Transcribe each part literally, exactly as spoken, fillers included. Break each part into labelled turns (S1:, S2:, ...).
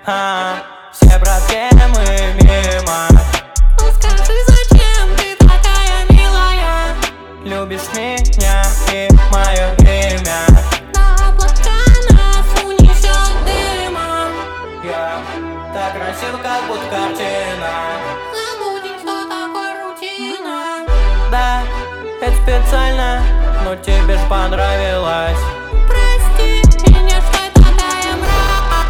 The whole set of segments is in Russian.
S1: а, все проблемы мимо.
S2: Ну скажи, зачем ты такая милая?
S1: Любишь меня и мое имя.
S2: На облака нас унесет дымом.
S1: Я так красив, как будто картина.
S2: Забудем, что такое рутина.
S1: Да, это специально, но тебе ж понравилось.
S2: Прости меня, что я такая мразь.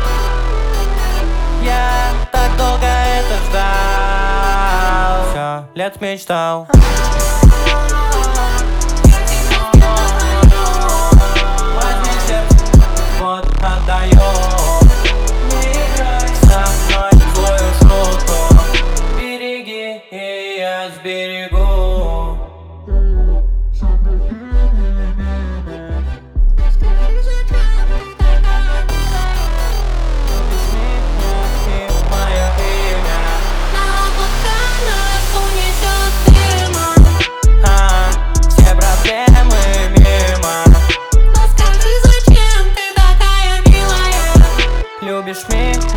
S1: Я так долго это ждал, все лет мечтал. Возьми сердце, вот отдаю. Не играй со мной в злую шутку. Береги, и я сберегу.
S2: Скажи, зачем ты такая милая?
S1: Любишь меня и мое имя.
S2: На облака нас унесет дымом.
S1: А, все проблемы мимо.
S2: Ну скажи, зачем ты такая милая?
S1: Любишь меня